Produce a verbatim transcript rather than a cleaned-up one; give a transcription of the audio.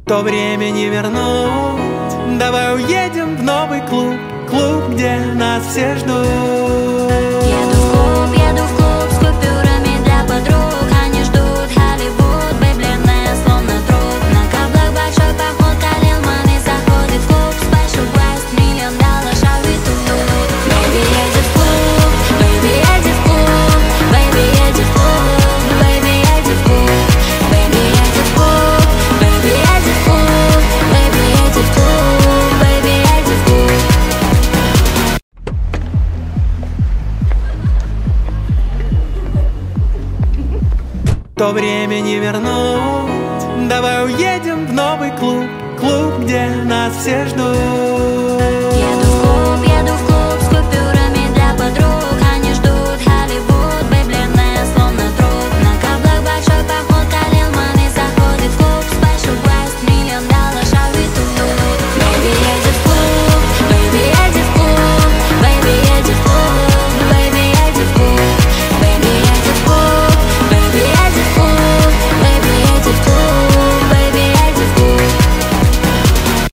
То время не вернуть. Давай уедем в новый клуб, клуб, где нас все ждут. Еду в клуб, еду в клуб с купюрами для подруг. Они ждут Голливуд, бейблинная, словно труп. На каблах большой поход, Khalil Money заходит в клуб. Special West, миллион долларов, шаги тут. Baby, едет в клуб, baby, едет в клуб, baby, едет в клуб, baby, едет в клуб, baby, едет в клуб, baby, едет в клуб, baby, едет в клуб, baby, едет в клуб. То время не вернуть. Давай уедем в новый клуб, клуб, где нас все ждут.